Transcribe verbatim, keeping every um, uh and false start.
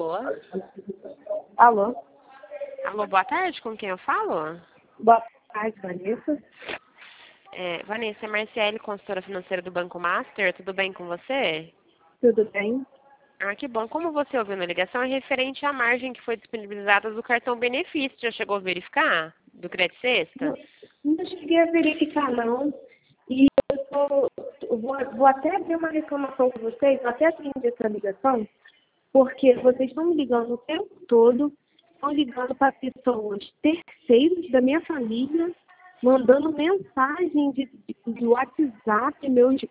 Alô? Alô? Alô, boa tarde, com quem eu falo? Boa tarde, Vanessa. É, Vanessa, é Marciele, consultora financeira do Banco Master, tudo bem com você? Tudo bem? Ah, que bom. Como você ouviu na ligação, é referente à margem que foi disponibilizada do cartão benefício. Já chegou a verificar? Do Crédito Sexta? Não, não cheguei a verificar, não. E eu, tô, eu vou, vou até abrir uma reclamação com vocês, vou até atender essa ligação, porque vocês estão me ligando o tempo todo, estão ligando para pessoas terceiros da minha família, mandando mensagem de, de, de WhatsApp, meus,